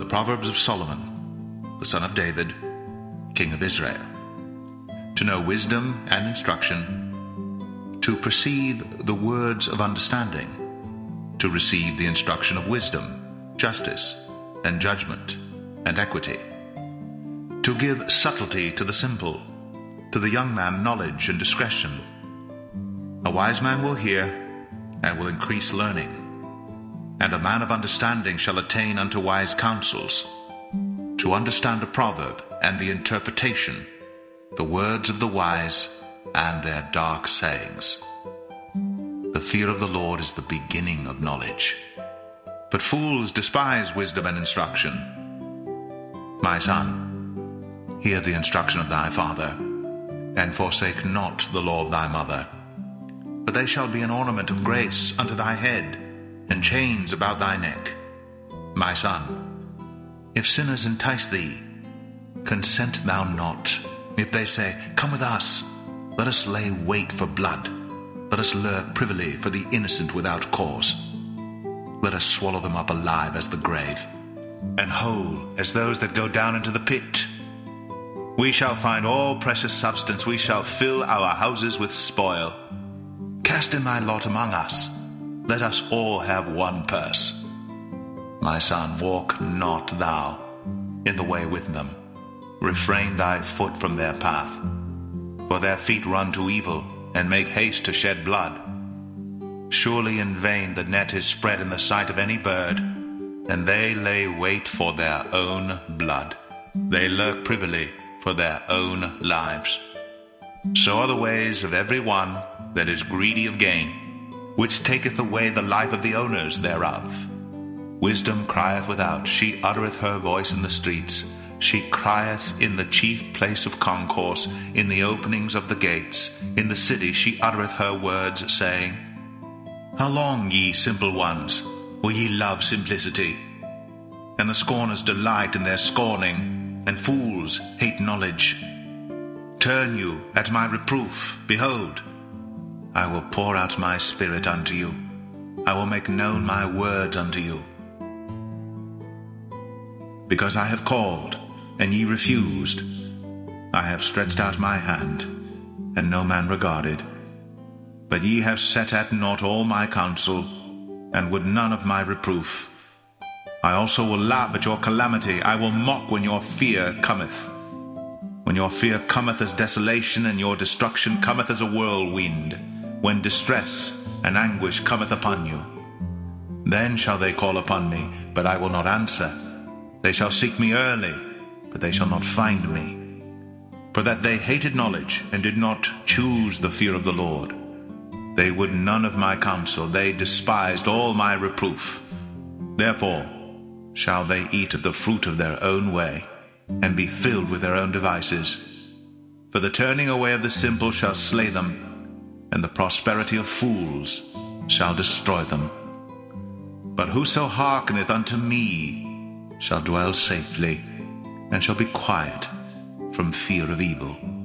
The Proverbs of Solomon, the son of David, king of Israel. To know wisdom and instruction, to perceive the words of understanding, to receive the instruction of wisdom, justice, and judgment, and equity. To give subtlety to the simple, to the young man knowledge and discretion. A wise man will hear, and will increase learning, and a man of understanding shall attain unto wise counsels. To understand a proverb and the interpretation, the words of the wise and their dark sayings. The fear of the Lord is the beginning of knowledge, but fools despise wisdom and instruction. My son, hear the instruction of thy father, and forsake not the law of thy mother. For they shall be an ornament of grace unto thy head, and chains about thy neck. My son, if sinners entice thee, consent thou not. If they say, Come with us, let us lay wait for blood. Let us lurk privily for the innocent without cause. Let us swallow them up alive as the grave, and whole as those that go down into the pit. We shall find all precious substance. We shall fill our houses with spoil. Cast in thy lot among us. Let us all have one purse. My son, walk not thou in the way with them. Refrain thy foot from their path. For their feet run to evil, and make haste to shed blood. Surely in vain the net is spread in the sight of any bird, and they lay wait for their own blood. They lurk privily for their own lives. So are the ways of every one that is greedy of gain, which taketh away the life of the owners thereof. Wisdom crieth without, she uttereth her voice in the streets. She crieth in the chief place of concourse, in the openings of the gates. In the city she uttereth her words, saying, How long, ye simple ones, will ye love simplicity? And the scorners delight in their scorning, and fools hate knowledge. Turn you at my reproof. Behold, I will pour out my spirit unto you. I will make known my words unto you. Because I have called, and ye refused, I have stretched out my hand, and no man regarded. But ye have set at naught all my counsel, and would none of my reproof. I also will laugh at your calamity. I will mock when your fear cometh. When your fear cometh as desolation, and your destruction cometh as a whirlwind, when distress and anguish cometh upon you. Then shall they call upon me, but I will not answer. They shall seek me early, but they shall not find me. For that they hated knowledge, and did not choose the fear of the Lord. They would none of my counsel, they despised all my reproof. Therefore shall they eat of the fruit of their own way, and be filled with their own devices. For the turning away of the simple shall slay them, and the prosperity of fools shall destroy them. But whoso hearkeneth unto me shall dwell safely, and shall be quiet from fear of evil.